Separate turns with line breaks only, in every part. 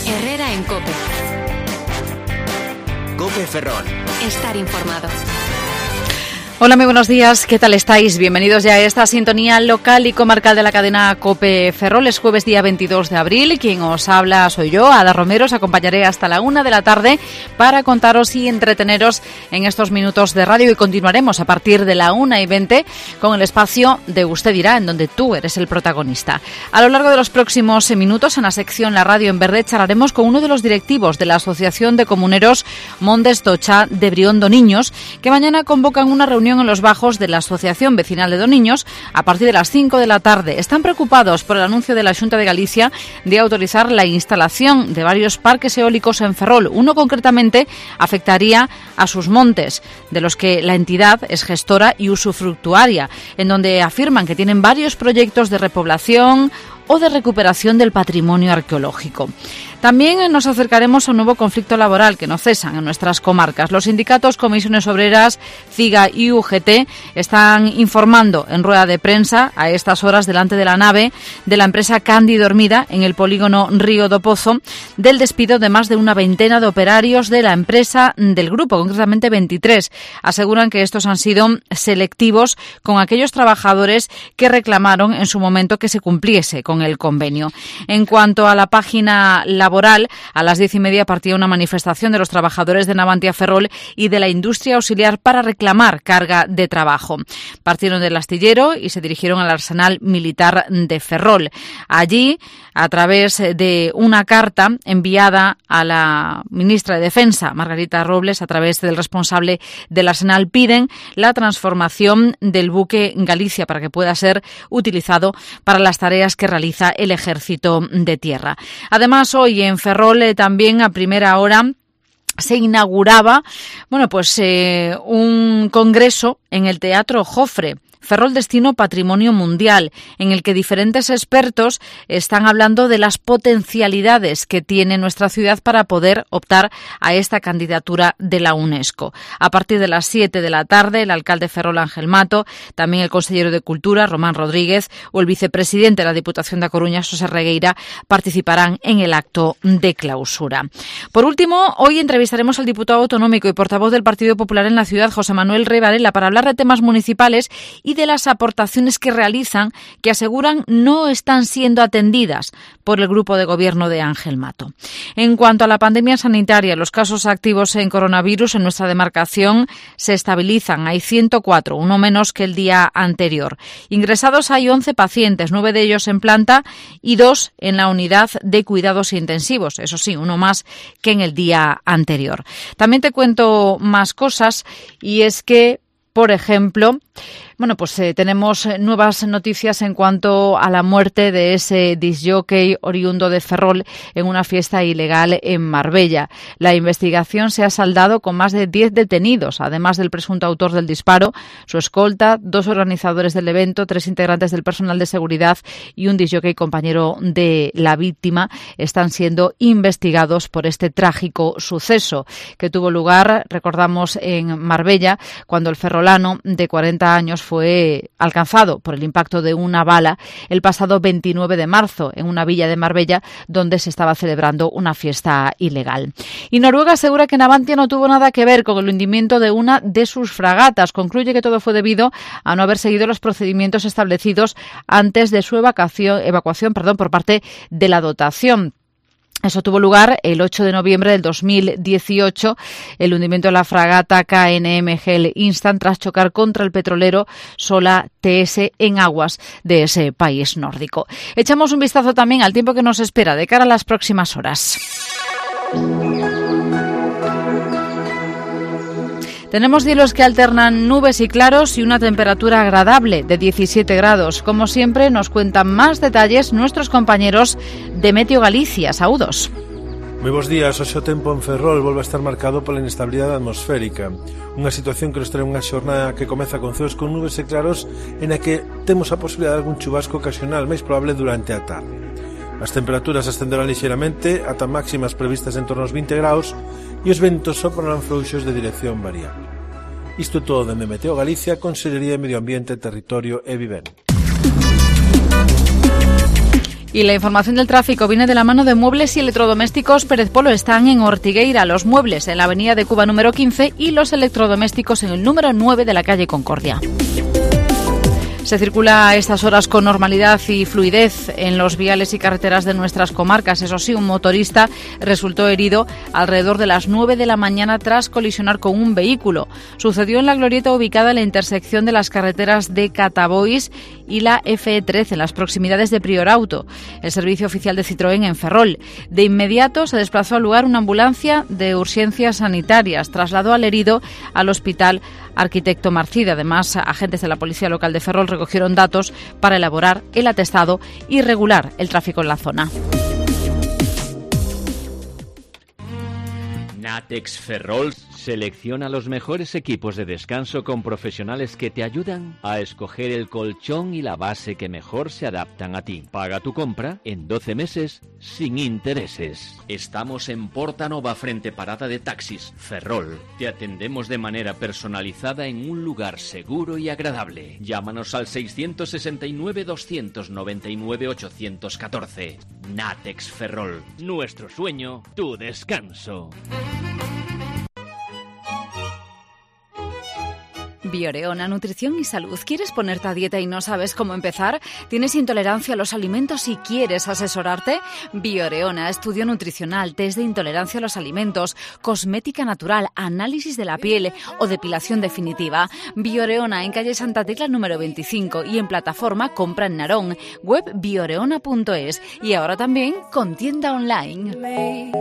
Herrera en COPE.
COPE Ferrol.
Estar informado.
Hola, muy buenos días. ¿Qué tal estáis? Bienvenidos ya a esta sintonía local y comarcal de la cadena COPE Ferrol. Es jueves día 22 de abril. Quien os habla soy yo, Ada Romero. Os acompañaré hasta la 1 de la tarde para contaros y entreteneros en estos minutos de radio. Y continuaremos a partir de la 1:20 con el espacio de Usted dirá, en donde tú eres el protagonista. A lo largo de los próximos minutos, en la sección La Radio en Verde, charlaremos con uno de los directivos de la Asociación de Comuneros Mondes Tocha de Brión do Niños, que mañana convocan una reunión en los bajos de la Asociación Vecinal de do Niños a partir de las 5 de la tarde. Están preocupados por el anuncio de la Xunta de Galicia de autorizar la instalación de varios parques eólicos en Ferrol. Uno concretamente afectaría a sus montes, de los que la entidad es gestora y usufructuaria, en donde afirman que tienen varios proyectos de repoblación o de recuperación del patrimonio arqueológico. También nos acercaremos a un nuevo conflicto laboral que no cesan en nuestras comarcas. Los sindicatos Comisiones Obreras, CIGA y UGT están informando en rueda de prensa a estas horas delante de la nave de la empresa Candi Dormida en el polígono Río do Pozo del despido de más de una veintena de operarios de la empresa del grupo, concretamente 23. Aseguran que estos han sido selectivos con aquellos trabajadores que reclamaron en su momento que se cumpliese con el convenio. En cuanto a la página laboral, a las 10:30 partía una manifestación de los trabajadores de Navantia Ferrol y de la industria auxiliar para reclamar carga de trabajo. Partieron del astillero y se dirigieron al Arsenal Militar de Ferrol. Allí, a través de una carta enviada a la ministra de Defensa, Margarita Robles, a través del responsable del Arsenal, piden la transformación del buque Galicia para que pueda ser utilizado para las tareas que realiza el Ejército de Tierra. Además, hoy en Ferrol también a primera hora se inauguraba un congreso en el Teatro Jofre, Ferrol Destino Patrimonio Mundial, en el que diferentes expertos están hablando de las potencialidades que tiene nuestra ciudad para poder optar a esta candidatura de la UNESCO. A partir de las 7 de la tarde, el alcalde Ferrol, Ángel Mato, también el consejero de Cultura, Román Rodríguez, o el vicepresidente de la Diputación da Coruña, Xosé Regueira, participarán en el acto de clausura. Por último, hoy entrevistaremos al diputado autonómico y portavoz del Partido Popular en la ciudad, José Manuel Rey Varela, para hablar de temas municipales y de las aportaciones que realizan, que aseguran no están siendo atendidas por el grupo de gobierno de Ángel Mato. En cuanto a la pandemia sanitaria, los casos activos en coronavirus en nuestra demarcación se estabilizan. Hay 104, uno menos que el día anterior. Ingresados hay 11 pacientes, 9 de ellos en planta y 2 en la unidad de cuidados intensivos. Eso sí, uno más que en el día anterior. También te cuento más cosas, y es que, por ejemplo, tenemos nuevas noticias en cuanto a la muerte de ese discjockey oriundo de Ferrol en una fiesta ilegal en Marbella. La investigación se ha saldado con más de 10 detenidos, además del presunto autor del disparo, su escolta, 2 organizadores del evento, 3 integrantes del personal de seguridad y un discjockey compañero de la víctima están siendo investigados por este trágico suceso que tuvo lugar, recordamos, en Marbella, cuando el ferrolano de 40 años fue alcanzado por el impacto de una bala el pasado 29 de marzo en una villa de Marbella donde se estaba celebrando una fiesta ilegal. Y Noruega asegura que Navantia no tuvo nada que ver con el hundimiento de una de sus fragatas. Concluye que todo fue debido a no haber seguido los procedimientos establecidos antes de su evacuación por parte de la dotación. Eso tuvo lugar el 8 de noviembre del 2018, el hundimiento de la fragata KNM Instant tras chocar contra el petrolero Sola TS en aguas de ese país nórdico. Echamos un vistazo también al tiempo que nos espera de cara a las próximas horas. Tenemos cielos que alternan nubes y claros y una temperatura agradable de 17 grados. Como siempre, nos cuentan más detalles nuestros compañeros de Meteo Galicia. Saúdos.
Moi bons días. Hoxe o tempo en Ferrol volve a estar marcado pola inestabilidade atmosférica. Unha situación que nos trae unha xornada que comeza con ceos con nubes e claros en a que temos a posibilidade de algún chubasco ocasional máis probable durante a tarde. As temperaturas ascenderán lixeiramente ata máximas previstas en torno aos 20 graus e os ventos soprarán frouxos de dirección variable. Isto todo dende Meteo Galicia, Consellería de Medio Ambiente, Territorio e Vivenda.
Y la información del tráfico viene de la mano de Muebles y Electrodomésticos Pérez Polo. Están en Ortigueira, los muebles en la avenida de Cuba número 15 y los electrodomésticos en el número 9 de la calle Concordia. Se circula a estas horas con normalidad y fluidez en los viales y carreteras de nuestras comarcas. Eso sí, un motorista resultó herido alrededor de las 9 de la mañana tras colisionar con un vehículo. Sucedió en la glorieta ubicada en la intersección de las carreteras de Catabois y la FE13, en las proximidades de Priorauto, el servicio oficial de Citroën en Ferrol. De inmediato se desplazó al lugar una ambulancia de urgencias sanitarias. Trasladó al herido al hospital Arquitecto Marcide. Además, agentes de la Policía Local de Ferrol recogieron datos para elaborar el atestado y regular el tráfico en la zona.
Natex Ferrol selecciona los mejores equipos de descanso con profesionales que te ayudan a escoger el colchón y la base que mejor se adaptan a ti. Paga tu compra en 12 meses sin intereses. Estamos en Porta Nova, frente parada de taxis, Ferrol. Te atendemos de manera personalizada en un lugar seguro y agradable. Llámanos al 669 299 814. Natex Ferrol. Nuestro sueño, tu descanso.
Bioreona, nutrición y salud. ¿Quieres ponerte a dieta y no sabes cómo empezar? ¿Tienes intolerancia a los alimentos y quieres asesorarte? Bioreona, estudio nutricional, test de intolerancia a los alimentos, cosmética natural, análisis de la piel o depilación definitiva. Bioreona, en calle Santa Tecla número 25 y en plataforma compra en Narón, web bioreona.es y ahora también con tienda online.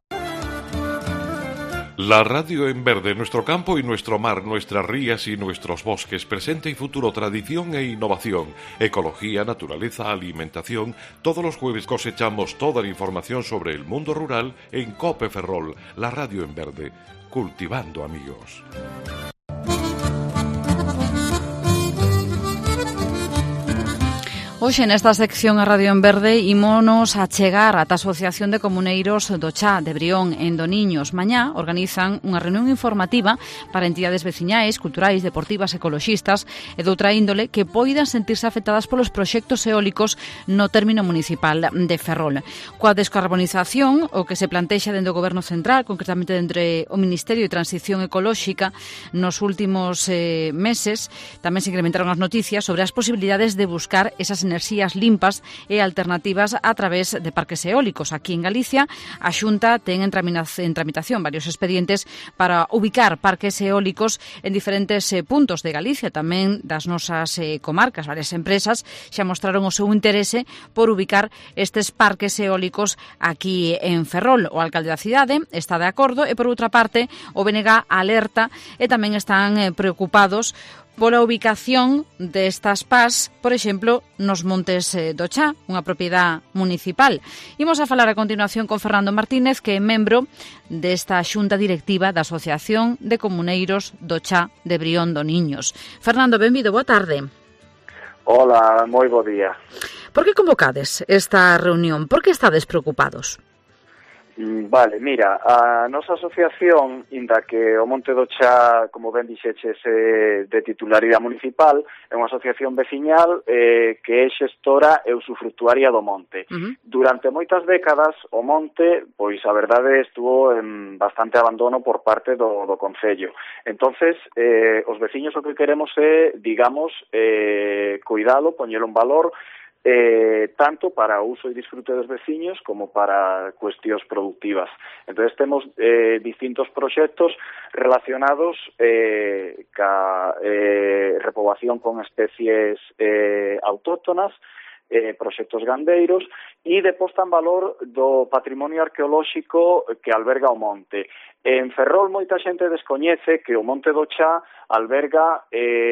La radio en verde, nuestro campo y nuestro mar, nuestras rías y nuestros bosques, presente y futuro, tradición e innovación, ecología, naturaleza, alimentación. Todos los jueves cosechamos toda la información sobre el mundo rural en COPE Ferrol, la radio en verde, cultivando amigos.
Hoxe nesta sección a Radio en Verde ímonos a chegar ata a Asociación de Comuneiros do Chá de Brión en Doniños. Mañá organizan unha reunión informativa para entidades veciñais, culturais, deportivas, ecoloxistas e doutra índole que poidan sentirse afectadas polos proxectos eólicos no término municipal de Ferrol. Coa descarbonización, o que se plantexa dentro do Goberno Central, concretamente entre o Ministerio de Transición Ecolóxica, nos últimos meses tamén se incrementaron as noticias sobre as posibilidades de buscar esas enerxías limpas e alternativas a través de parques eólicos. Aquí en Galicia, a Xunta ten en tramitación varios expedientes para ubicar parques eólicos en diferentes puntos de Galicia, tamén das nosas comarcas. Varias empresas xa mostraron o seu interese por ubicar estes parques eólicos aquí en Ferrol. O alcalde da cidade está de acordo e, por outra parte, o BNG alerta e tamén están preocupados pola ubicación destas PAS, por exemplo, nos Montes do Chá, unha propiedade municipal. Imos a falar a continuación con Fernando Martínez, que é membro desta xunta directiva da Asociación de Comuneiros do Chá de Brión do Niños. Fernando, benvido, boa tarde.
Hola, moi bo día.
Por que convocades esta reunión? Por que estades preocupados?
Vale, mira, a nosa asociación, inda que o Monte do Chá, como ben dixeches, de titularidade municipal, é unha asociación veciñal que é xestora e usufructuaria do monte. Durante moitas décadas, o monte, pois a verdade, estuvo en bastante abandono por parte do Concello. Entonces, os veciños o que queremos é, digamos, cuidalo, poñelo en valor, tanto para o uso e disfrute dos veciños como para cuestións productivas. Entonces temos distintos proxectos relacionados ca repoboación con especies autóctonas, proxectos gandeiros e de posta en valor do patrimonio arqueolóxico que alberga o monte. En Ferrol moita xente descoñece que o Monte do Chá alberga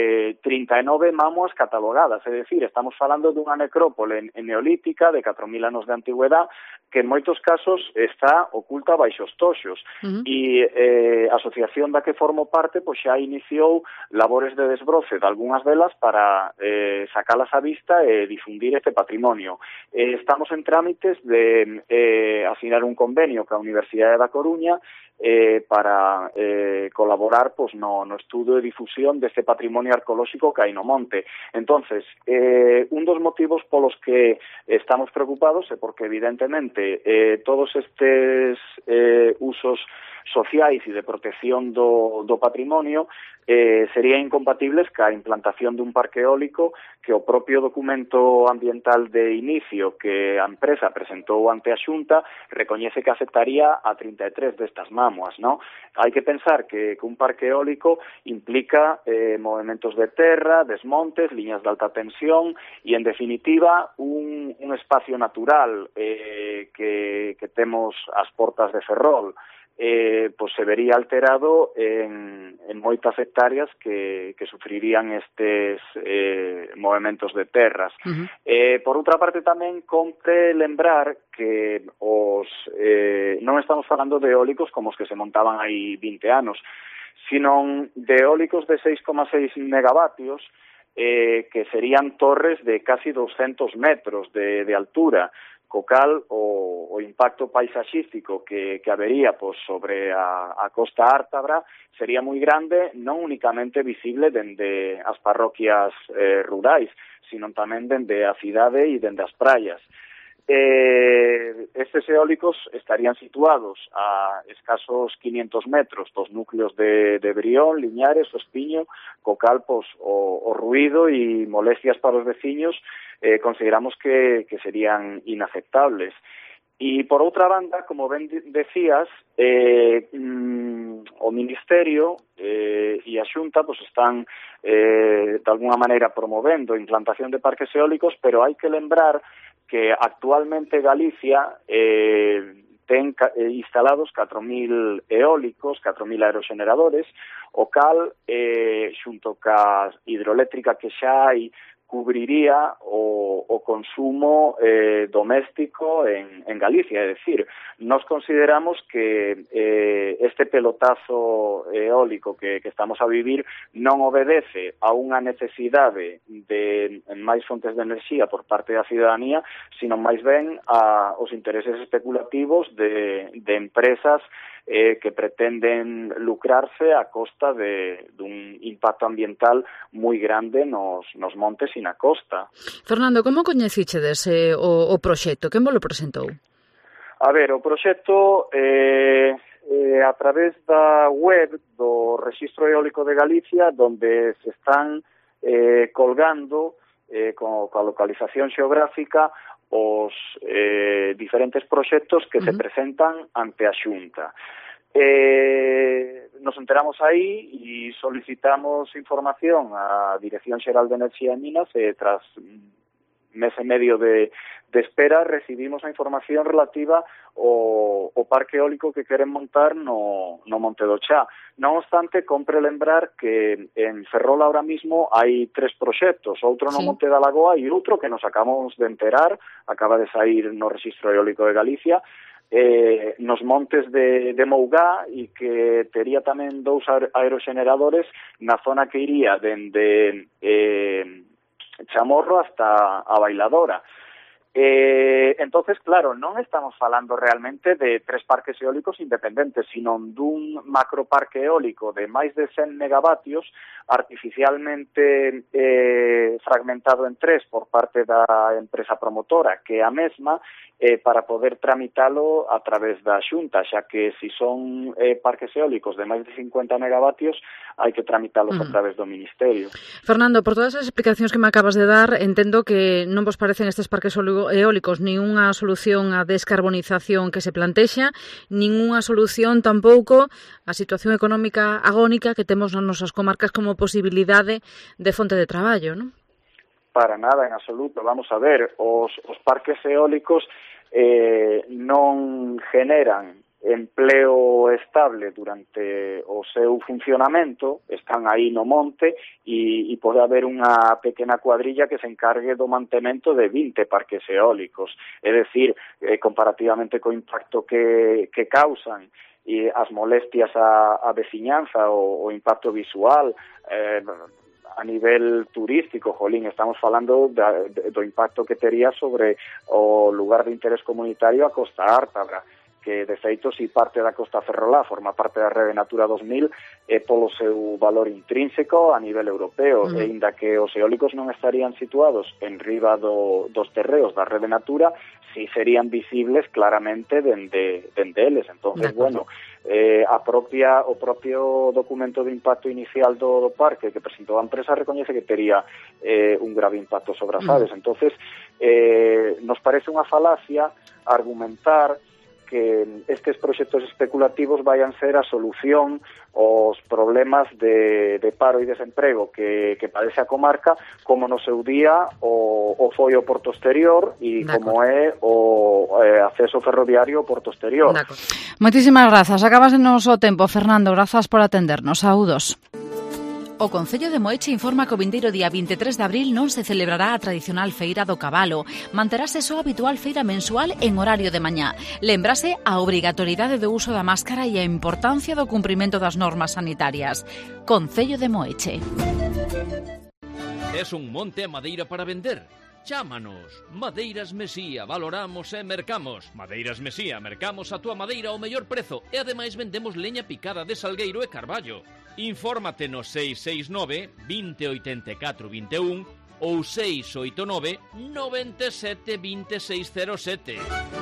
39 mámoas catalogadas, é dicir, estamos falando dunha necrópole neolítica de 4.000 anos de antigüedade que en moitos casos está oculta baixo os toxos. E a asociación da que formo parte pois xa iniciou labores de desbroce de algunhas delas para sacalas á vista e difundir este este patrimonio. Estamos en trámites de asinar un convenio ca Universidade da Coruña para colaborar pois no estudo e difusión deste patrimonio arqueolóxico que hai no monte. Entonces, un dos motivos polos que estamos preocupados é porque evidentemente todos estes usos sociais e de protección do patrimonio serían incompatibles ca implantación dun parque eólico que o propio documento ambiental de inicio que a empresa presentou ante a Xunta recoñece que aceptaría a 33 destas mámoas, ¿no? Hai que pensar que un parque eólico implica movimentos de terra, desmontes, liñas de alta tensión e, en definitiva, un espacio natural que temos ás portas de Ferrol. Pois se vería alterado en moitas hectáreas que sufrirían estes movimentos de terras. Por outra parte, tamén compre lembrar que non estamos falando de eólicos como os que se montaban hai 20 anos, sino de eólicos de 6,6 megavatios, que serían torres de casi 200 metros de altura, co cal o impacto paisaxístico que habería pois, sobre a costa ártabra sería moi grande, non únicamente visible dende as parroquias rurais, sino tamén dende a cidade e dende as praias. Estes eólicos estarían situados a escasos 500 metros dos núcleos de Brión, Liñares, o Espiño, co cal pois, o ruído e molestias para os veciños consideramos que serían inaceptables. E, por outra banda, como ben decías, o Ministerio e a Xunta pues, están, de alguna maneira, promovendo a implantación de parques eólicos, pero hai que lembrar que actualmente Galicia ten instalados 4.000 eólicos, 4.000 aeroxeneradores, o cal, xunto ca hidroeléctrica que xa hai, cubriría o consumo doméstico en Galicia. É dicir, nos consideramos que este pelotazo eólico que estamos a vivir non obedece a unha necesidade de máis fontes de enerxía por parte da cidadanía, sino máis ben aos intereses especulativos de empresas que pretenden lucrarse a costa dun impacto ambiental moi grande nos montes e na costa.
Fernando, como coñecichedes o proxecto? Quen vos lo presentou?
A ver, o proxecto a través da web do Rexistro Eólico de Galicia, donde se están colgando coa localización xeográfica os diferentes proxectos que se presentan ante a Xunta. Nos enteramos aí e solicitamos información á Dirección Xeral de Enerxía e Minas e tras mes e medio de espera recibimos a información relativa ao parque eólico que queren montar no Monte do Chá. Non obstante, compre lembrar que en Ferrol ahora mismo hai 3 proxectos, outro no Monte da Lagoa e outro que nos acabamos de enterar, acaba de sair no Rexistro Eólico de Galicia, nos montes de Mougá e que tería tamén 2 aeroxeneradores na zona que iría dende Chamorro hasta a Bailadora. Entonces, claro, non estamos falando realmente de 3 parques eólicos independentes, sino dun macroparque eólico de máis de 100 megavatios artificialmente fragmentado en 3 por parte da empresa promotora, que é a mesma para poder tramitalo a través da Xunta, xa que si son parques eólicos de máis de 50 megavatios hai que tramitalos a través do Ministerio.
Fernando, por todas as explicacións que me acabas de dar, entendo que non vos parecen estes parques eólicos nin unha solución á descarbonización que se plantexa, nin unha solución tampouco á situación económica agónica que temos nas nosas comarcas como posibilidade de fonte de traballo, non?
Para nada, en absoluto. Vamos a ver, os parques eólicos non generan empleo estable durante o seu funcionamento, están aí no monte e pode haber unha pequena cuadrilla que se encargue do mantemento de 20 parques eólicos. É dicir, comparativamente co impacto que causan e as molestias á veciñanza, o impacto visual, a nivel turístico, jolín, estamos falando do impacto que tería sobre o lugar de interés comunitario a Costa Ártabra, que de feito si parte da Costa Ferrolá, forma parte da Rede Natura 2000 polo seu valor intrínseco a nivel europeo, e inda que os eólicos non estarían situados en riba dos terreos da Rede Natura, si serían visibles claramente dende eles. Entonces, bueno, o propio documento de impacto inicial do parque que presentou a empresa recoñece que tería un grave impacto sobre as aves. Entonces, nos parece unha falacia argumentar que estes proxectos especulativos vayan ser a solución aos problemas de paro e desemprego que padece a comarca, como no seu día o foi o Porto Exterior e como é o acceso ferroviario ao Porto Exterior.
Moitísimas grazas. Acabásenos o tempo, Fernando. Grazas por atendernos. Saúdos. O Concello de Moeche informa que o vindeiro día 23 de abril non se celebrará a tradicional Feira do Cabalo. Manterase só a habitual feira mensual en horario de mañá. Lembrase a obrigatoriedade do uso da máscara e a importancia do cumprimento das normas sanitarias. Concello de Moeche.
Tes un monte de madeira para vender? Chámanos. Madeiras Mesía, valoramos e mercamos. Madeiras Mesía, mercamos a túa madeira ao mellor prezo e ademais vendemos leña picada de salgueiro e carballo. Infórmate no 669 20 84 21 ou 689 97 2607.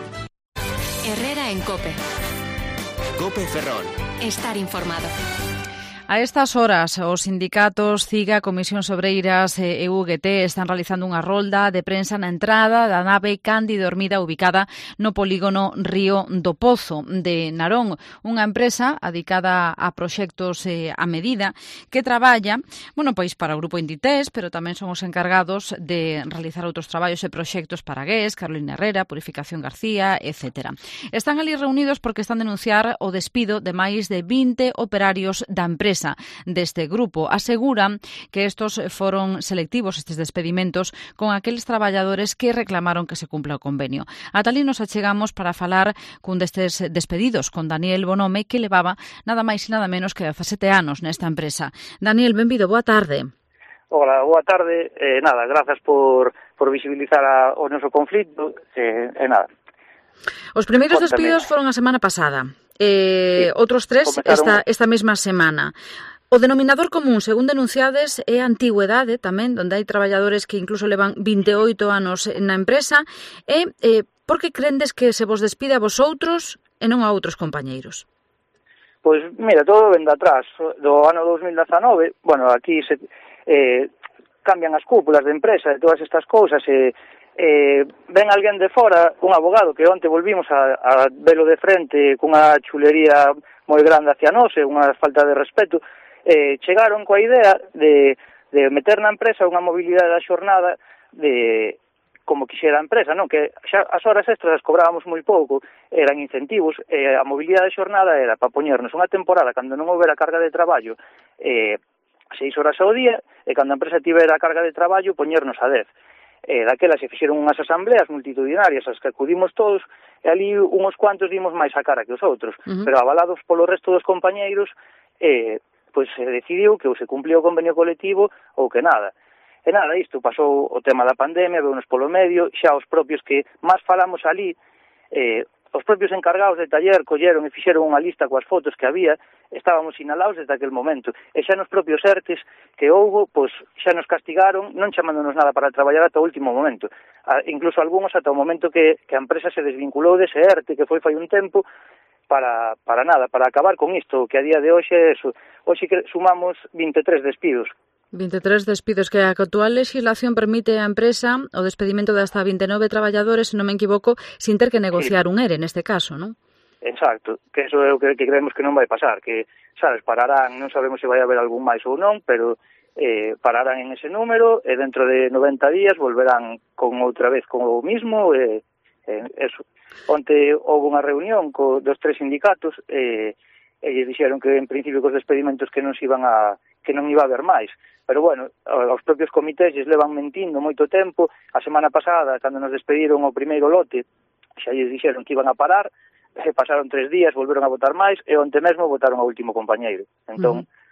Herrera en COPE.
COPE Ferrol.
Estar informado.
A estas horas, os sindicatos CIGA, Comisións Obreiras e UGT están realizando unha rolda de prensa na entrada da nave Cándido Hermida ubicada no polígono Río do Pozo de Narón, unha empresa adicada a proxectos a medida que traballa, pois para o grupo Inditex, pero tamén son os encargados de realizar outros traballos e proxectos para GES, Carolina Herrera, Purificación García, etc. Están ali reunidos porque están denunciar o despido de máis de 20 operarios da empresa deste grupo. Aseguran que estos foron selectivos, estes despedimentos, con aqueles traballadores que reclamaron que se cumpla o convenio. Ata ali nos achegamos para falar cun destes despedidos, con Daniel Bonome, que levaba nada máis e nada menos que 17 anos nesta empresa. Daniel, benvido, boa tarde.
Hola, boa tarde. Nada, grazas por visibilizar o noso conflito. Nada.
Os primeiros despidos foron a semana pasada. Outros 3 esta mesma semana. O denominador común, según denunciades, é a antigüedade tamén, onde hai traballadores que incluso levan 28 anos na empresa. Por que crendes que se vos despide a vosotros e non a outros compañeiros?
Pois, mira, todo ven de atrás. Do ano 2019, aquí se cambian as cúpulas de empresa e todas estas cousas ven alguén de fora, un abogado que onte volvimos a velo de frente cunha chulería moi grande hacia nós, unha falta de respeto, chegaron coa idea de meter na empresa unha mobilidade da xornada de como quixera a empresa, non? Que xa as horas extras as cobrábamos moi pouco, eran incentivos, a mobilidade da xornada era para poñernos unha temporada cando non houbera carga de traballo 6 horas ao día, e cando a empresa tivera carga de traballo poñernos a 10. Daquela se fixeron unhas asambleas multitudinarias as que acudimos todos, e ali uns cuantos dimos máis a cara que os outros, pero avalados polo resto dos compañeiros, pois se decidiu que ou se cumplía o convenio colectivo ou que nada. E nada, isto pasou o tema da pandemia, veunos polo medio, xa os propios que máis falamos ali, os propios encargados de taller colleron e fixeron unha lista coas fotos que había, estábamos sinalados desde aquel momento, e xa nos propios ERTES que houbo, pois xa nos castigaron, non chamándonos nada para traballar ata o último momento, incluso algúns ata o momento que a empresa se desvinculou dese ERTE, que foi fai un tempo, para nada, para acabar con isto, que a día de hoxe é eso. Hoxe sumamos 23 despidos.
23 despidos, que a actual legislación permite á empresa o despedimento de hasta 29 traballadores, se non me equivoco, sin ter que negociar un ERE neste caso, non?
Exacto, que eso é o que creemos que non vai pasar, que, sabes, pararán, non sabemos se vai haber algún máis ou non, pero pararán en ese número e dentro de 90 días volverán con outra vez con o mismo, eso. Onte houve unha reunión dos 3 sindicatos e eles dixeron que en principio cos despedimentos que non iba a haber máis. Pero bueno, os propios comités lles levan mentindo moito tempo. A semana pasada, cando nos despediron o primeiro lote, xa lles dixeron que iban a parar, pasaron 3 días, volveron a votar máis, e onte mesmo votaron ao último compañeiro. Entón,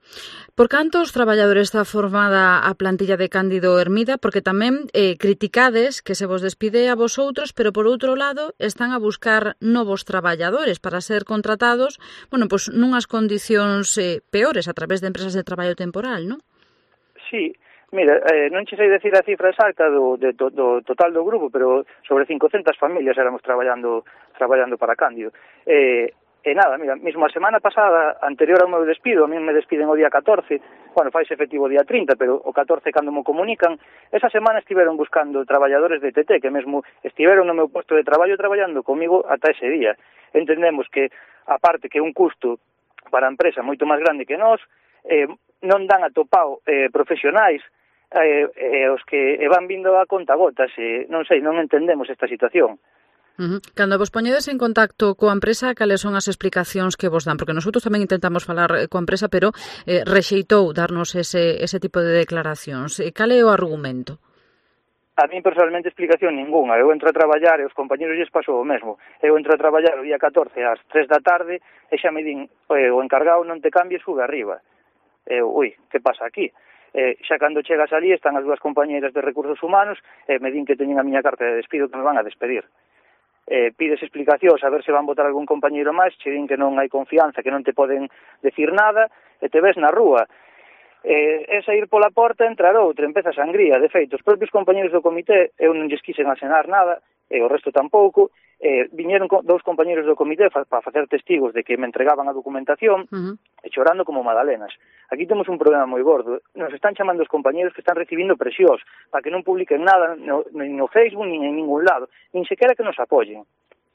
Por cantos traballadores está formada a plantilla de Cándido Hermida? Porque tamén criticades que se vos despide a vosotros, pero por outro lado están a buscar novos traballadores para ser contratados, bueno, pois nunhas condicións peores a través de empresas de traballo temporal, non?
Sí, mira, non che sei decir a cifra exacta do total do grupo, pero sobre 500 familias éramos traballando para Cándido. E nada, mira, mesmo a semana pasada, anterior ao meu despido, a mí me despiden o día 14, bueno, faise efectivo o día 30, pero o 14 cando me comunican, esa semana estiveron buscando traballadores de TT, que mesmo estiveron no meu posto de traballo traballando comigo ata ese día. Entendemos que, aparte que un custo para a empresa moito máis grande que nós, non dan atopado profesionais, os que van vindo a contagotas, non sei, non entendemos esta situación.
Cando vos poñedes en contacto coa empresa, cales son as explicacións que vos dan? Porque nosotros tamén intentamos falar coa empresa, pero rexeitou darnos ese tipo de declaracións. Cal é o argumento?
A mí personalmente explicación ninguna. Eu entro a traballar e os compañeros lles pasou o mesmo. Eu entro a traballar o día 14 ás 3 da tarde e xa me din, o encargado non te cambies, sube arriba. Que pasa aquí? Xa cando chegas ali están as dúas compañeiras de recursos humanos e me din que teñen a miña carta de despido, que me van a despedir. Pides explicacións a ver se van botar algún compañeiro máis, che din que non hai confianza, que non te poden decir nada, e te ves na rúa. É sair pola porta, entrar outra, empeza a sangría. De feito, os propios compañeros do comité, eu non lles quixen asenar nada, e o resto tampouco. Viñeron dous compañeros do comité para facer testigos de que me entregaban a documentación, e chorando como magdalenas. Aquí temos un problema moi gordo. Nos están chamando os compañeros que están recibindo presións para que non publiquen nada no Facebook, nin en ningún lado, nin sequera que nos apoyen.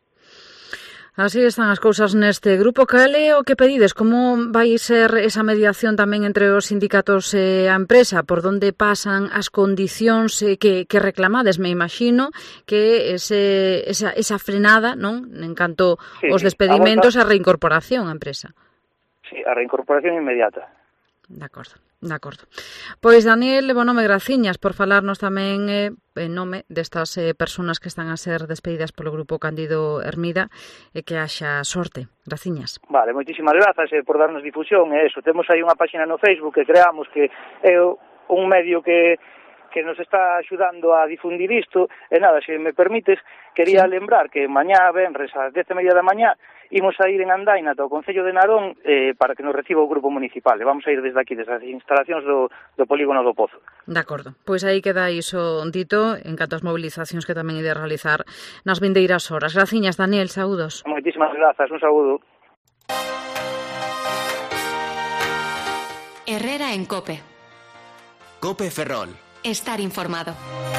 Así están as cousas neste grupo. Cal é o que pedides? Como vai ser esa mediación tamén entre os sindicatos e a empresa? Por onde pasan as condicións que reclamades? Me imagino que esa frenada, non? En canto aos despedimentos, a reincorporación á empresa.
Sí, a reincorporación inmediata.
De acordo. Pois, Daniel, bonome, graciñas por falarnos tamén en nome destas persoas que están a ser despedidas polo grupo Cándido Hermida, e que haxa sorte. Graciñas.
Vale, moitísimas grazas por darnos difusión, eso. Temos aí unha páxina no Facebook que creamos, que é un medio que nos está axudando a difundir isto, e nada, se me permites, quería lembrar que mañá, venres, ás 10:30 da mañá, imos a ir en Andaina ata o Concello de Narón para que nos reciba o grupo municipal. E vamos a ir desde aquí, desde as instalacións do polígono do Pozo.
De acordo. Pois aí queda iso dito en canto ás mobilizacións que tamén ide realizar nas vindeiras horas. Graciñas, Daniel, saúdos.
Moitísimas grazas, un saúdo.
Herrera en COPE.
COPE Ferrol.
Estar informado.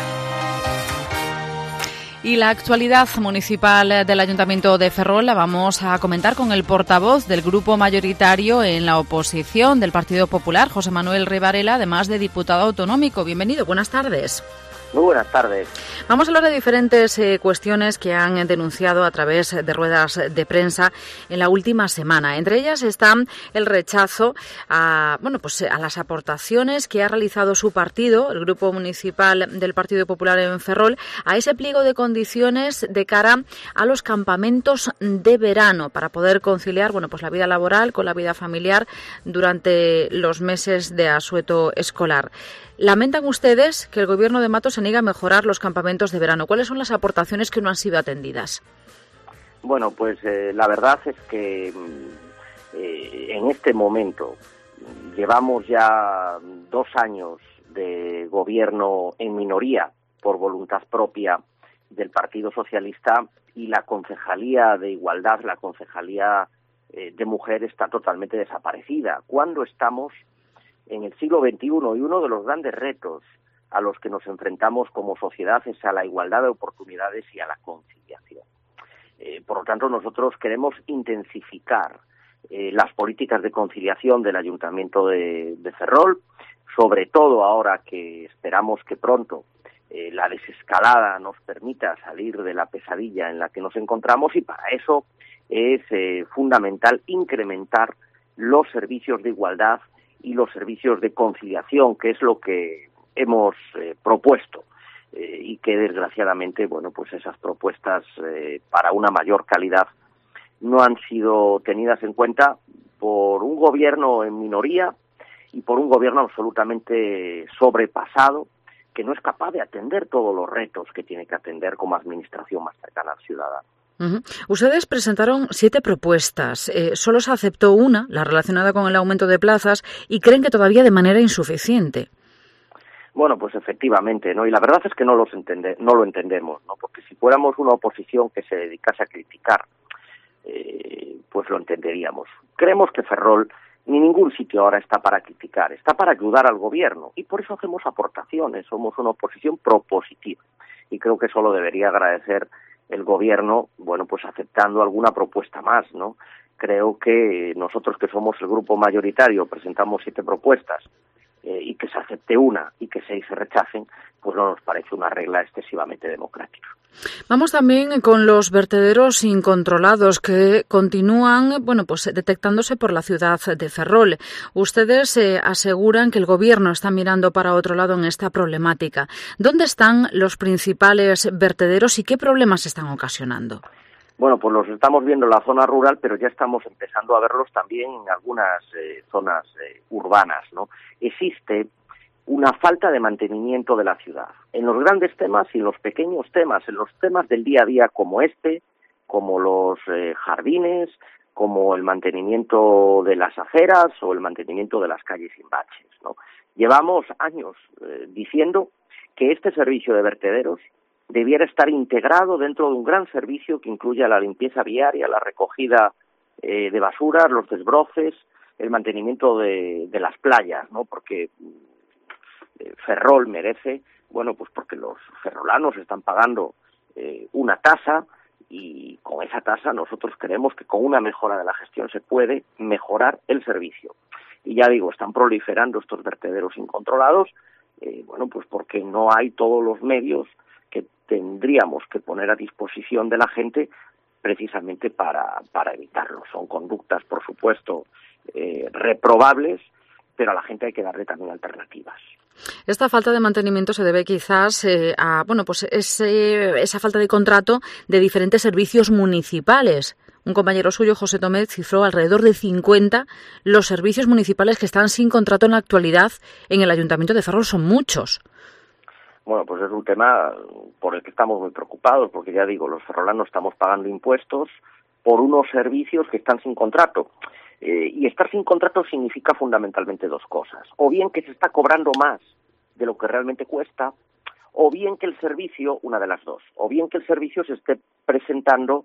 Y la actualidad municipal del Ayuntamiento de Ferrol la vamos a comentar con el portavoz del grupo mayoritario en la oposición del Partido Popular, José Manuel Rivarela, además de diputado autonómico. Bienvenido, buenas tardes.
Muy buenas tardes.
Vamos a hablar de diferentes cuestiones que han denunciado a través de ruedas de prensa en la última semana. Entre ellas está el rechazo a las aportaciones que ha realizado su partido, el Grupo Municipal del Partido Popular en Ferrol, a ese pliego de condiciones de cara a los campamentos de verano para poder conciliar la vida laboral con la vida familiar durante los meses de asueto escolar. ¿Lamentan ustedes que el Gobierno de Matos se niega a mejorar los campamentos de verano? ¿Cuáles son las aportaciones que no han sido atendidas?
Bueno, pues la verdad es que en este momento llevamos ya 2 años de gobierno en minoría por voluntad propia del Partido Socialista y la Concejalía de Igualdad, la Concejalía de Mujer está totalmente desaparecida. ¿Cuándo estamos en el siglo XXI? Y uno de los grandes retos a los que nos enfrentamos como sociedad es a la igualdad de oportunidades y a la conciliación. Por lo tanto, nosotros queremos intensificar las políticas de conciliación del Ayuntamiento de Ferrol, sobre todo ahora que esperamos que pronto la desescalada nos permita salir de la pesadilla en la que nos encontramos, y para eso es fundamental incrementar los servicios de igualdad y los servicios de conciliación, que es lo que hemos propuesto y que desgraciadamente, pues esas propuestas para una mayor calidad no han sido tenidas en cuenta por un gobierno en minoría y por un gobierno absolutamente sobrepasado, que no es capaz de atender todos los retos que tiene que atender como administración más cercana al ciudadano.
Ustedes presentaron 7 propuestas. Solo se aceptó una, la relacionada con el aumento de plazas, y creen que todavía de manera insuficiente.
Bueno, pues efectivamente, ¿no? Y la verdad es que no lo entendemos, ¿no? Porque si fuéramos una oposición que se dedicase a criticar, pues lo entenderíamos. Creemos que Ferrol ni ningún sitio ahora está para criticar, está para ayudar al gobierno, y por eso hacemos aportaciones, somos una oposición propositiva, y creo que eso lo debería agradecer el gobierno, bueno, pues aceptando alguna propuesta más, ¿no? Creo que nosotros, que somos el grupo mayoritario, presentamos 7 propuestas, y que se acepte una y que 6 se rechacen, pues no nos parece una regla excesivamente democrática.
Vamos también con los vertederos incontrolados que continúan, bueno, pues detectándose por la ciudad de Ferrol. Ustedes aseguran que el gobierno está mirando para otro lado en esta problemática. ¿Dónde están los principales vertederos y qué problemas están ocasionando?
Bueno, pues los estamos viendo en la zona rural, pero ya estamos empezando a verlos también en algunas zonas urbanas, ¿no? Existe una falta de mantenimiento de la ciudad, en los grandes temas y en los pequeños temas, en los temas del día a día como como los jardines, como el mantenimiento de las aceras o el mantenimiento de las calles sin baches, ¿no? Llevamos años diciendo que este servicio de vertederos debiera estar integrado dentro de un gran servicio que incluya la limpieza viaria, la recogida de basuras, los desbroces, el mantenimiento de las playas, ¿no? Porque Ferrol merece, bueno, pues porque los ferrolanos están pagando una tasa, y con esa tasa nosotros creemos que con una mejora de la gestión se puede mejorar el servicio. Y ya digo, están proliferando estos vertederos incontrolados, bueno, pues porque no hay todos los medios que tendríamos que poner a disposición de la gente precisamente para evitarlo. Son conductas, por supuesto, reprobables, pero a la gente hay que darle también alternativas.
Esta falta de mantenimiento se debe quizás a, bueno, pues esa falta de contrato de diferentes servicios municipales. Un compañero suyo, José Tomé, cifró alrededor de 50 los servicios municipales que están sin contrato en la actualidad en el Ayuntamiento de Ferrol. Son muchos.
Bueno, pues es un tema por el que estamos muy preocupados, porque ya digo, los ferrolanos estamos pagando impuestos por unos servicios que están sin contrato. Y estar sin contrato significa fundamentalmente 2 cosas. O bien que se está cobrando más de lo que realmente cuesta, o bien que el servicio, una de las dos, o bien que el servicio se esté presentando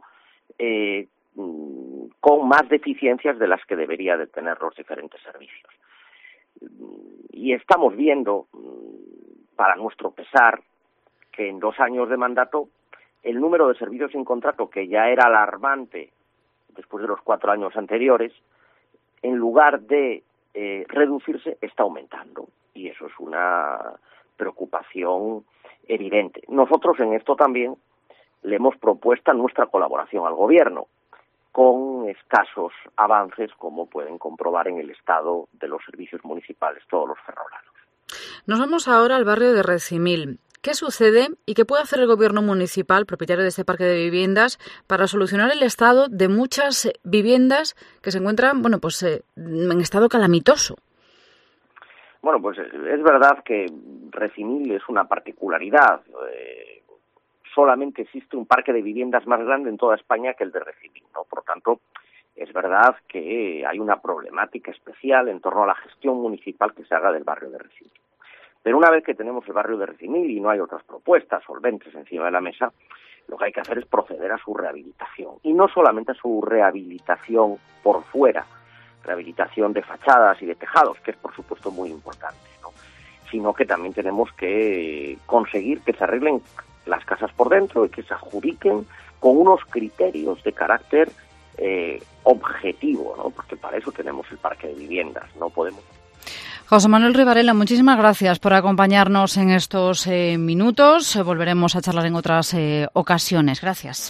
con más deficiencias de las que debería de tener los diferentes servicios. Y estamos viendo, para nuestro pesar, que en 2 años de mandato el número de servicios sin contrato, que ya era alarmante después de los 4 años anteriores, en lugar de reducirse, está aumentando. Y eso es una preocupación evidente. Nosotros en esto también le hemos propuesto nuestra colaboración al gobierno, con escasos avances, como pueden comprobar en el estado de los servicios municipales todos los ferrolanos.
Nos vamos ahora al barrio de Recimil. ¿Qué sucede y qué puede hacer el gobierno municipal, propietario de este parque de viviendas, para solucionar el estado de muchas viviendas que se encuentran, bueno, pues en estado calamitoso?
Bueno, pues es verdad que Recimil es una particularidad. Solamente existe un parque de viviendas más grande en toda España que el de Recimil, ¿no? Por lo tanto, es verdad que hay una problemática especial en torno a la gestión municipal que se haga del barrio de Recimil. Pero una vez que tenemos el barrio de Recimil y no hay otras propuestas solventes encima de la mesa, lo que hay que hacer es proceder a su rehabilitación. Y no solamente a su rehabilitación por fuera, rehabilitación de fachadas y de tejados, que es por supuesto muy importante, ¿no? Sino que también tenemos que conseguir que se arreglen las casas por dentro y que se adjudiquen con unos criterios de carácter objetivo, ¿no? Porque para eso tenemos el parque de viviendas, no podemos...
José Manuel Rivarela, muchísimas gracias por acompañarnos en estos minutos. Volveremos a charlar en otras ocasiones. Gracias.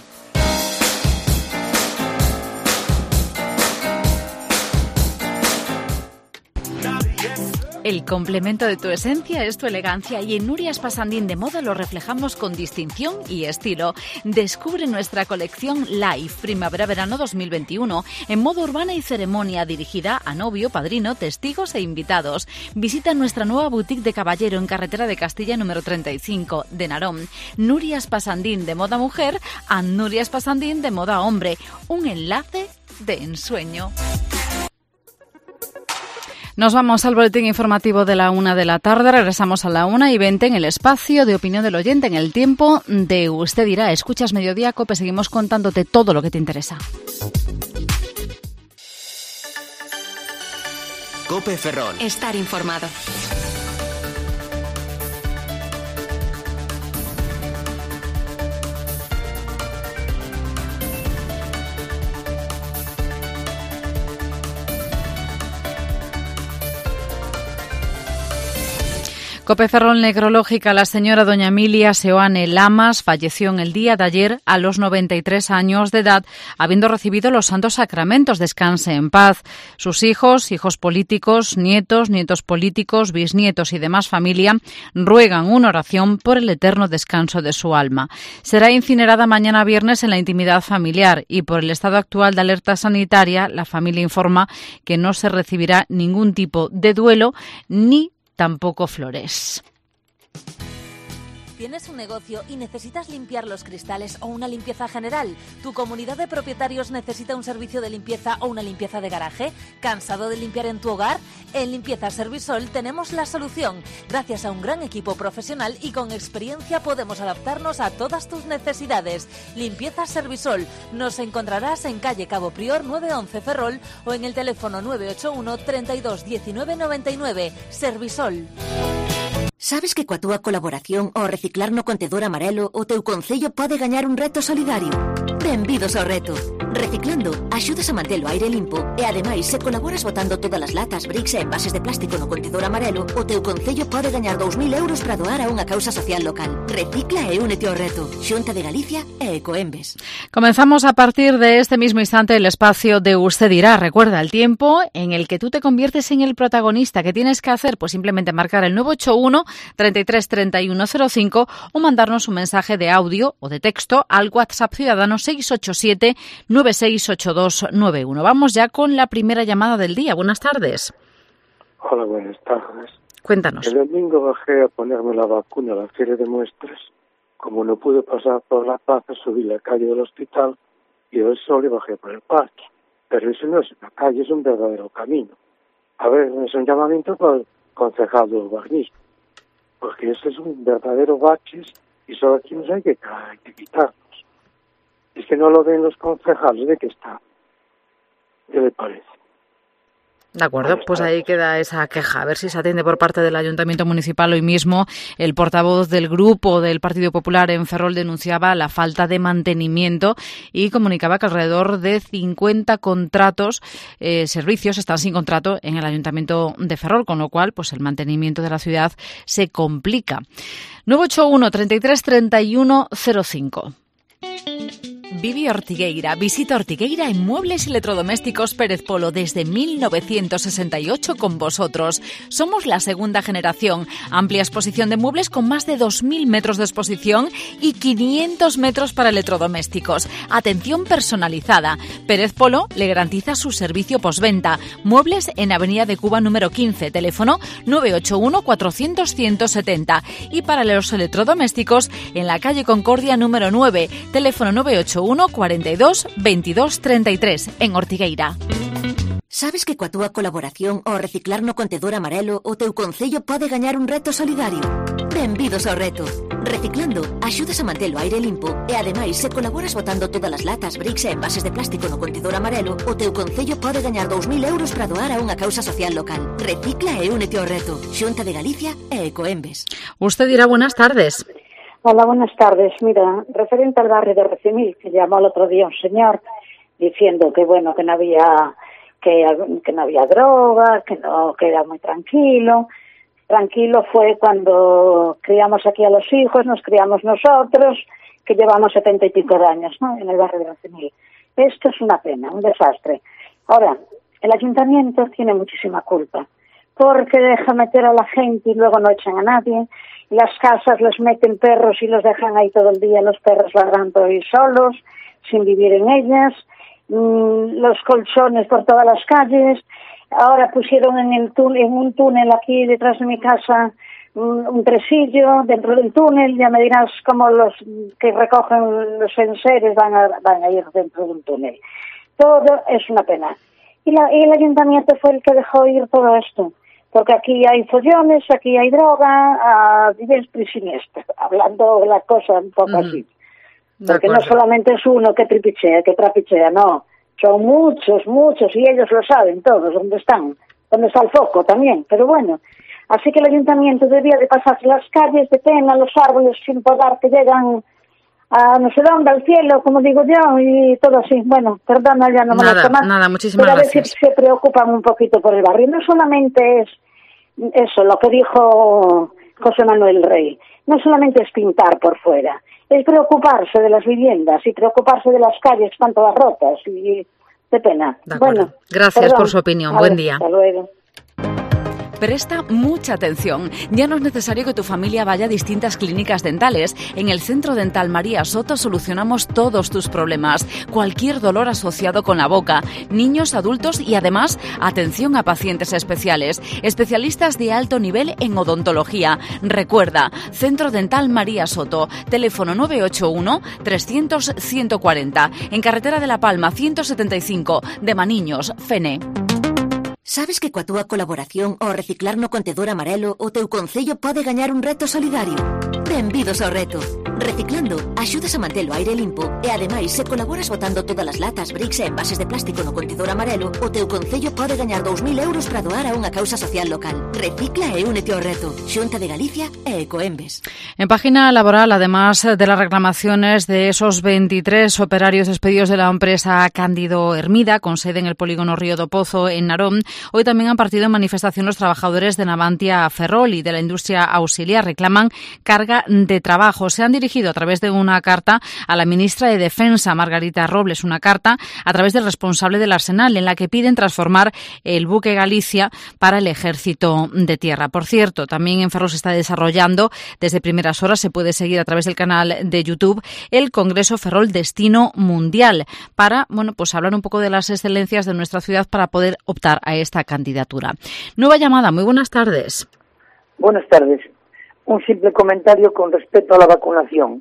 El complemento de tu esencia es tu elegancia y en Nurias Pasandín de Moda lo reflejamos con distinción y estilo. Descubre nuestra colección Live Primavera-Verano 2021 en moda urbana y ceremonia dirigida a novio, padrino, testigos e invitados. Visita nuestra nueva boutique de caballero en carretera de Castilla número 35 de Narón. Nurias Pasandín de Moda Mujer a Nurias Pasandín de Moda Hombre. Un enlace de ensueño. Nos vamos al boletín informativo de la 1 de la tarde. Regresamos a la 1:20 en el espacio de opinión del oyente, en el tiempo de Usted Dirá. Escuchas Mediodía Cope, seguimos contándote todo lo que te interesa.
Cope Ferrol.
Estar informado.
Cope Ferrol necrológica. La señora doña Emilia Seoane Lamas falleció en el día de ayer a los 93 años de edad, habiendo recibido los santos sacramentos. Descanse en paz. Sus hijos, hijos políticos, nietos, nietos políticos, bisnietos y demás familia ruegan una oración por el eterno descanso de su alma. Será incinerada mañana viernes en la intimidad familiar y por el estado actual de alerta sanitaria, la familia informa que no se recibirá ningún tipo de duelo ni tampoco flores.
¿Tienes un negocio y necesitas limpiar los cristales o una limpieza general? ¿Tu comunidad de propietarios necesita un servicio de limpieza o una limpieza de garaje? ¿Cansado de limpiar en tu hogar? En Limpieza Servisol tenemos la solución. Gracias a un gran equipo profesional y con experiencia podemos adaptarnos a todas tus necesidades. Limpieza Servisol. Nos encontrarás en calle Cabo Prior 911 Ferrol o en el teléfono 981 32 19 99. Servisol.
Sabes que coa túa colaboración ao reciclar no contenedor amarelo o teu concello pode gañar un reto solidario? Benvidos ao reto. Reciclando, axudas a manter o aire limpo e, ademais, se colaboras botando todas as latas, bricks e envases de plástico no contenedor amarelo, o teu concello pode gañar 2.000 euros para doar a unha causa social local. Recicla e únete ao reto. Xunta de Galicia e Ecoembes.
Comenzamos a partir de este mismo instante el espacio de Usted Dirá. Recuerda el tiempo en el que tú te conviertes en el protagonista. ¿Qué tienes que hacer? Pues simplemente marcar el 981 33 31 05 o mandarnos un mensaje de audio o de texto al WhatsApp Ciudadano 687 968291. Vamos ya con la primera llamada del día. Buenas tardes.
Hola, buenas tardes.
Cuéntanos.
El domingo bajé a ponerme la vacuna a la feria de muestras. Como no pude pasar por la plaza, subí la calle del hospital y del sol y bajé por el parque. Pero eso no es una calle, es un verdadero camino. A ver, es un llamamiento para el concejal de urbanismo, porque ese es un verdadero baches y solo aquí nos hay que quitarlos. Es que no lo ven los concejales de qué está. ¿Qué le parece?
De acuerdo, pues ahí queda esa queja. A ver si se atiende por parte del Ayuntamiento Municipal. Hoy mismo el portavoz del grupo del Partido Popular en Ferrol denunciaba la falta de mantenimiento y comunicaba que alrededor de 50 contratos, servicios, están sin contrato en el Ayuntamiento de Ferrol, con lo cual pues el mantenimiento de la ciudad se complica. 981 33 31 05. Vivi Ortigueira. Visita Ortigueira en Muebles y Electrodomésticos Pérez Polo desde 1968 con vosotros. Somos la segunda generación. Amplia exposición de muebles con más de 2.000 metros de exposición y 500 metros para electrodomésticos. Atención personalizada. Pérez Polo le garantiza su servicio postventa. Muebles en Avenida de Cuba número 15. Teléfono 981 400 170. Y para los electrodomésticos en la calle Concordia número 9. Teléfono 981 42 22 33 en Ortigueira.
Sabes que coa túa colaboración ao reciclar no contenedor amarelo o teu concello pode gañar un reto solidario? Benvidos ao reto. Reciclando, axudas a manter o aire limpo e, ademais, se colaboras botando todas as latas, bricks e envases de plástico no contenedor amarelo, o teu concello pode gañar 2.000 euros para doar a unha causa social local. Recicla e únete ao reto. Xunta de Galicia e Ecoembes.
Usted dirá buenas tardes.
Hola, buenas tardes. Mira, referente al barrio de Recimil, que llamó el otro día un señor diciendo que bueno, que no había droga, que era muy tranquilo. Tranquilo fue cuando criamos aquí a los hijos, nos criamos nosotros, que llevamos 70 y pico de años, ¿no?, en el barrio de Recimil. Esto es una pena, un desastre. Ahora, el ayuntamiento tiene muchísima culpa, porque deja meter a la gente y luego no echan a nadie. Las casas les meten perros y los dejan ahí todo el día, los perros ladrando ahí solos, sin vivir en ellas. Los colchones por todas las calles. Ahora pusieron en un túnel aquí detrás de mi casa un tresillo dentro del túnel. Ya me dirás cómo los que recogen los enseres van a ir dentro de un túnel. Todo es una pena. Y el ayuntamiento fue el que dejó ir todo esto. Porque aquí hay follones, aquí hay droga, diestra y siniestra, hablando la cosa un poco así. Porque no solamente es uno que trapichea, no. Son muchos, y ellos lo saben todos, dónde está el foco también. Pero bueno, así que el ayuntamiento debía de pasarse las calles de pena, los árboles, sin podar, que llegan a no sé dónde, al cielo, como digo yo, y todo así. Bueno, perdona, ya no me lo tomas.
Nada, muchísimas
gracias.
Pero a
ver si se preocupan un poquito por el barrio. No solamente es eso, lo que dijo José Manuel Rey, no solamente es pintar por fuera, es preocuparse de las viviendas y preocuparse de las calles que están todas rotas, y de pena. Bueno,
gracias por su opinión. Buen día.
Hasta luego.
Presta mucha atención. Ya no es necesario que tu familia vaya a distintas clínicas dentales. En el Centro Dental María Soto solucionamos todos tus problemas. Cualquier dolor asociado con la boca, niños, adultos y además atención a pacientes especiales. Especialistas de alto nivel en odontología. Recuerda, Centro Dental María Soto. Teléfono 981 300 140. En Carretera de La Palma 175 de Maniños, Fene.
Sabes que coa túa colaboración ao reciclar no contedor amarelo o teu concello pode gañar un reto solidario? Benvidos ao reto. Reciclando, axudas a mantelo aire limpo e ademais se colaboras botando todas as latas, bricks e envases de plástico no contedor amarelo, o teu concello pode gañar 2.000 euros para doar a unha causa social local. Recicla e únete ao reto. Xunta de Galicia e Ecoembes.
En página laboral, además de las reclamaciones de esos 23 operarios despedidos de la empresa Cándido Hermida, con sede en el polígono Río do Pozo, en Narón, hoy también han partido en manifestación los trabajadores de Navantia Ferrol y de la industria auxiliar. Reclaman carga de trabajo. Se han dirigido a través de una carta a la ministra de Defensa, Margarita Robles, una carta a través del responsable del Arsenal, en la que piden transformar el buque Galicia para el Ejército de Tierra. Por cierto, también en Ferrol se está desarrollando desde primeras horas, se puede seguir a través del canal de YouTube, el Congreso Ferrol Destino Mundial, para, pues hablar un poco de las excelencias de nuestra ciudad para poder optar a esta candidatura. Nueva llamada, muy buenas tardes.
Buenas tardes. Un simple comentario con respecto a la vacunación.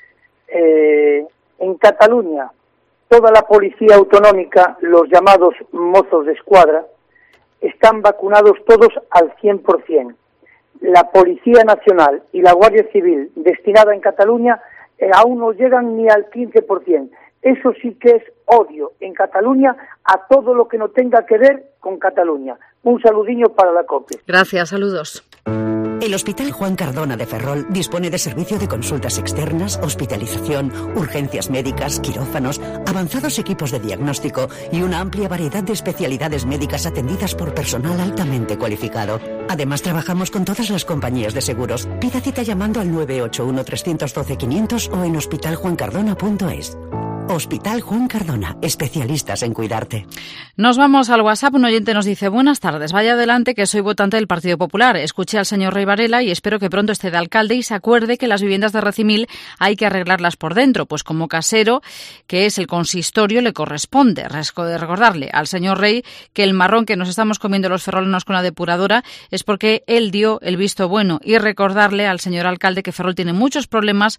En Cataluña, toda la policía autonómica, los llamados mozos de escuadra, están vacunados todos al 100%. La Policía Nacional y la Guardia Civil destinada en Cataluña aún no llegan ni al 15%. Eso sí que es odio en Cataluña a todo lo que no tenga que ver con Cataluña. Un saludiño para la COPE.
Gracias, saludos.
El Hospital Juan Cardona de Ferrol dispone de servicio de consultas externas, hospitalización, urgencias médicas, quirófanos, avanzados equipos de diagnóstico y una amplia variedad de especialidades médicas atendidas por personal altamente cualificado. Además, trabajamos con todas las compañías de seguros. Pida cita llamando al 981 312 500 o en hospitaljuancardona.es. Hospital Juan Cardona, especialistas en cuidarte.
Nos vamos al WhatsApp. Un oyente nos dice: buenas tardes, vaya adelante que soy votante del Partido Popular. Escuché al señor Rey Varela y espero que pronto esté de alcalde y se acuerde que las viviendas de Recimil hay que arreglarlas por dentro, pues como casero, que es el consistorio, le corresponde recordarle al señor Rey que el marrón que nos estamos comiendo los ferrolanos con la depuradora es porque él dio el visto bueno, y recordarle al señor alcalde que Ferrol tiene muchos problemas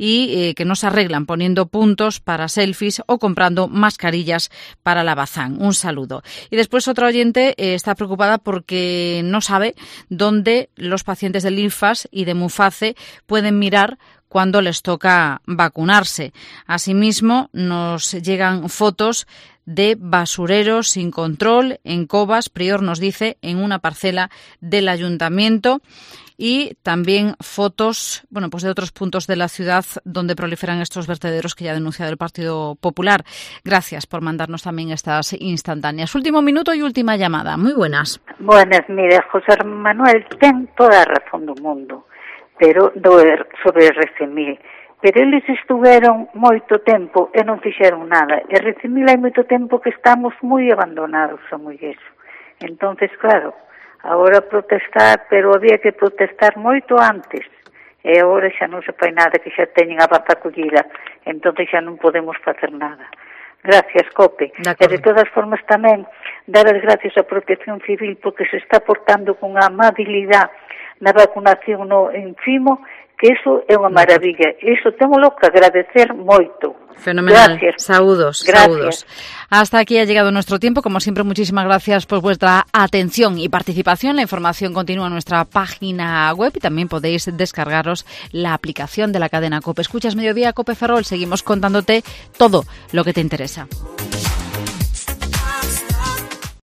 y que no se arreglan poniendo puntos para selfies o comprando mascarillas para la Bazán. Un saludo. Y después otra oyente está preocupada porque no sabe dónde los pacientes del INFAS y de Muface pueden mirar cuando les toca vacunarse. Asimismo, nos llegan fotos de basureros sin control en Cobas, Prior nos dice, en una parcela del ayuntamiento. Y también fotos, pues de otros puntos de la ciudad donde proliferan estos vertederos que ya ha denunciado el Partido Popular. Gracias por mandarnos también estas instantáneas. Último minuto y última llamada. Muy buenas.
Buenas, mire, José Manuel, ten toda a razón do mundo, pero sobre Recimil. Pero eles estuveron moito tempo e non fixeron nada. E Recimil hai moito tempo que estamos moi abandonados a moi eso. Entonces, claro, Agora protestar, pero había que protestar moito antes. E agora xa non se fai nada, que xa teñen a bata collida, entón xa non podemos facer nada. Gracias, COPE. E de todas formas tamén dar as gracias á Protección Civil porque se está portando con amabilidade na vacunación no Enfimo, que iso é unha maravilla. Iso témolo que agradecer moito.
Fenomenal.
Gracias.
Saúdos. Hasta aquí ha llegado nuestro tiempo. Como siempre, muchísimas gracias por vuestra atención y participación. La información continúa en nuestra página web y también podéis descargaros la aplicación de la cadena COPE. Escuchas Mediodía, COPE Ferrol. Seguimos contándote todo lo que te interesa.